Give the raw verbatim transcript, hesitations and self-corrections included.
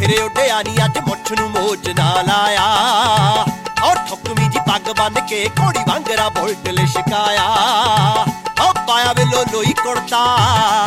सिरे उड्डिया नी अज मुछ नूं मोज ना लाया और ठुकवी जी पग बन के घोड़ी वांगरा बुलट लिशकाया ओ पाया वे लोलोई कुड़ता